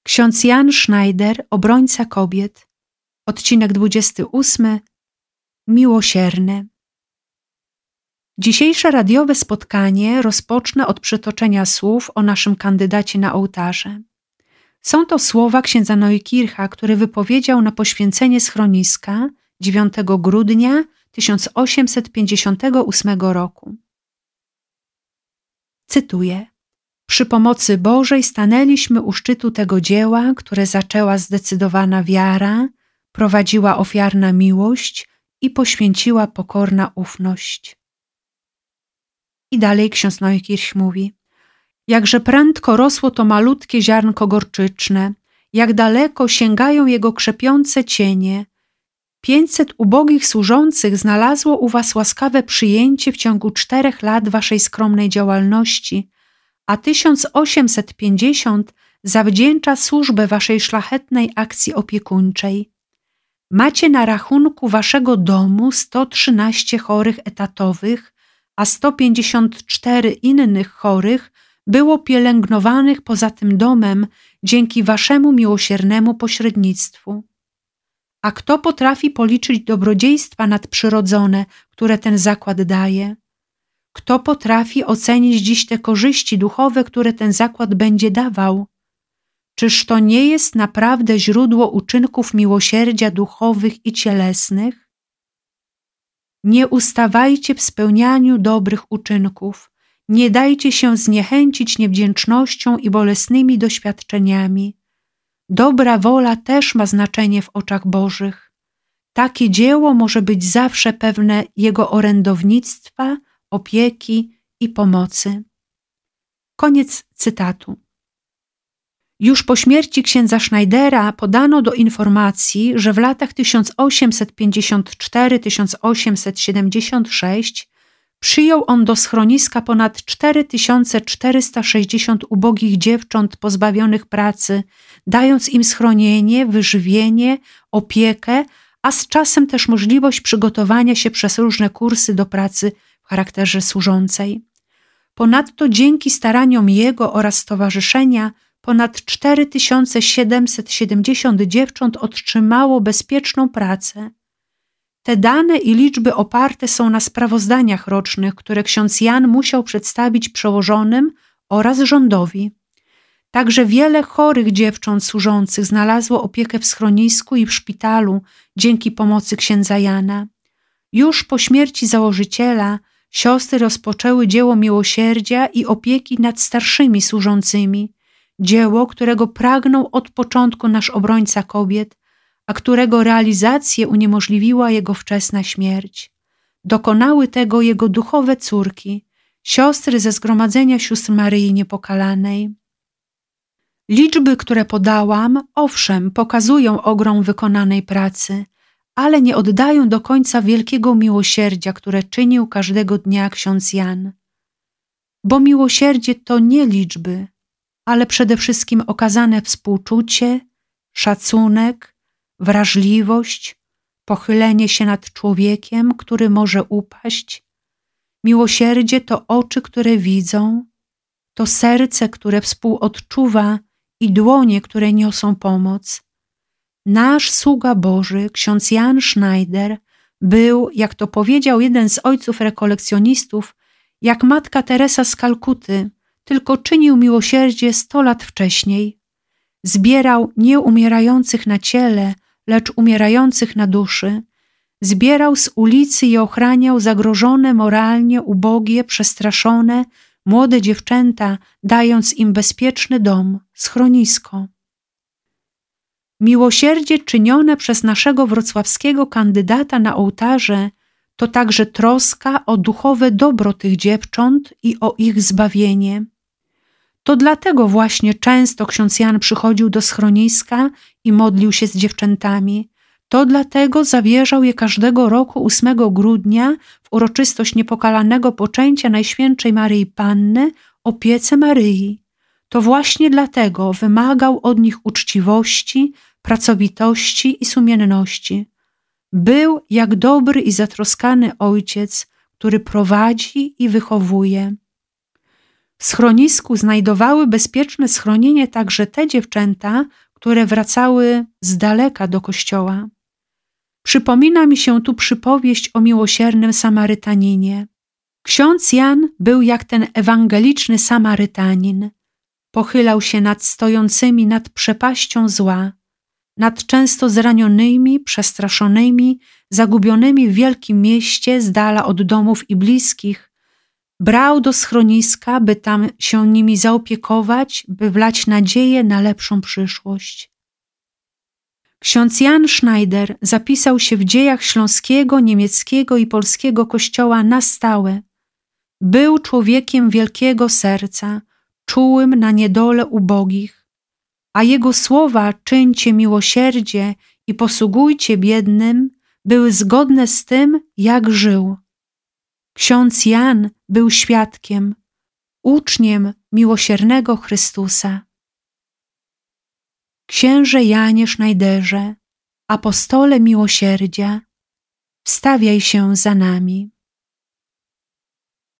Ksiądz Jan Schneider, obrońca kobiet. Odcinek 28. Miłosierny. Dzisiejsze radiowe spotkanie rozpocznę od przytoczenia słów o naszym kandydacie na ołtarze. Są to słowa księdza Neukircha, który wypowiedział na poświęcenie schroniska 9 grudnia 1858 roku. Cytuję. Przy pomocy Bożej stanęliśmy u szczytu tego dzieła, które zaczęła zdecydowana wiara, prowadziła ofiarna miłość i poświęciła pokorna ufność. I dalej ksiądz Neukirch mówi: jakże prędko rosło to malutkie ziarnko gorczyczne, jak daleko sięgają jego krzepiące cienie. 500 ubogich służących znalazło u was łaskawe przyjęcie w ciągu 4 lat waszej skromnej działalności, a 1850 zawdzięcza służbę waszej szlachetnej akcji opiekuńczej. Macie na rachunku waszego domu 113 chorych etatowych, a 154 innych chorych było pielęgnowanych poza tym domem dzięki waszemu miłosiernemu pośrednictwu. A kto potrafi policzyć dobrodziejstwa nadprzyrodzone, które ten zakład daje? Kto potrafi ocenić dziś te korzyści duchowe, które ten zakład będzie dawał? Czyż to nie jest naprawdę źródło uczynków miłosierdzia duchowych i cielesnych? Nie ustawajcie w spełnianiu dobrych uczynków. Nie dajcie się zniechęcić niewdzięcznością i bolesnymi doświadczeniami. Dobra wola też ma znaczenie w oczach Bożych. Takie dzieło może być zawsze pewne Jego orędownictwa, opieki i pomocy. Koniec cytatu. Już po śmierci księdza Schneidera podano do informacji, że w latach 1854–1876 przyjął on do schroniska ponad 4460 ubogich dziewcząt pozbawionych pracy, dając im schronienie, wyżywienie, opiekę, a z czasem też możliwość przygotowania się przez różne kursy do pracy w charakterze służącej. Ponadto dzięki staraniom jego oraz stowarzyszenia ponad 4770 dziewcząt otrzymało bezpieczną pracę. Te dane i liczby oparte są na sprawozdaniach rocznych, które ksiądz Jan musiał przedstawić przełożonym oraz rządowi. Także wiele chorych dziewcząt służących znalazło opiekę w schronisku i w szpitalu dzięki pomocy księdza Jana. Już po śmierci założyciela siostry rozpoczęły dzieło miłosierdzia i opieki nad starszymi służącymi, dzieło, którego pragnął od początku nasz obrońca kobiet, a którego realizację uniemożliwiła jego wczesna śmierć. Dokonały tego jego duchowe córki, siostry ze Zgromadzenia Sióstr Maryi Niepokalanej. Liczby, które podałam, owszem, pokazują ogrom wykonanej pracy, ale nie oddają do końca wielkiego miłosierdzia, które czynił każdego dnia ksiądz Jan. Bo miłosierdzie to nie liczby, ale przede wszystkim okazane współczucie, szacunek, wrażliwość, pochylenie się nad człowiekiem, który może upaść. Miłosierdzie to oczy, które widzą, to serce, które współodczuwa i dłonie, które niosą pomoc. Nasz sługa Boży, ksiądz Jan Schneider, był, jak to powiedział jeden z ojców rekolekcjonistów, jak matka Teresa z Kalkuty, tylko czynił miłosierdzie 100 lat wcześniej. Zbierał nie umierających na ciele, lecz umierających na duszy. Zbierał z ulicy i ochraniał zagrożone moralnie, ubogie, przestraszone, młode dziewczęta, dając im bezpieczny dom, schronisko. Miłosierdzie czynione przez naszego wrocławskiego kandydata na ołtarze to także troska o duchowe dobro tych dziewcząt i o ich zbawienie. To dlatego właśnie często ksiądz Jan przychodził do schroniska i modlił się z dziewczętami. To dlatego zawierzał je każdego roku 8 grudnia w uroczystość niepokalanego poczęcia Najświętszej Maryi Panny opiece Maryi. To właśnie dlatego wymagał od nich uczciwości, pracowitości i sumienności. Był jak dobry i zatroskany ojciec, który prowadzi i wychowuje. W schronisku znajdowały bezpieczne schronienie także te dziewczęta, które wracały z daleka do kościoła. Przypomina mi się tu przypowieść o miłosiernym Samarytaninie. Ksiądz Jan był jak ten ewangeliczny Samarytanin. Pochylał się nad stojącymi nad przepaścią zła, nad często zranionymi, przestraszonymi, zagubionymi w wielkim mieście z dala od domów i bliskich. Brał do schroniska, by tam się nimi zaopiekować, by wlać nadzieję na lepszą przyszłość. Ksiądz Jan Schneider zapisał się w dziejach śląskiego, niemieckiego i polskiego kościoła na stałe. Był człowiekiem wielkiego serca, czułym na niedole ubogich, a jego słowa „czyńcie miłosierdzie i posługujcie biednym” były zgodne z tym, jak żył. Ksiądz Jan był świadkiem, uczniem miłosiernego Chrystusa. Księże Janie Schneiderze, apostole miłosierdzia, wstawiaj się za nami.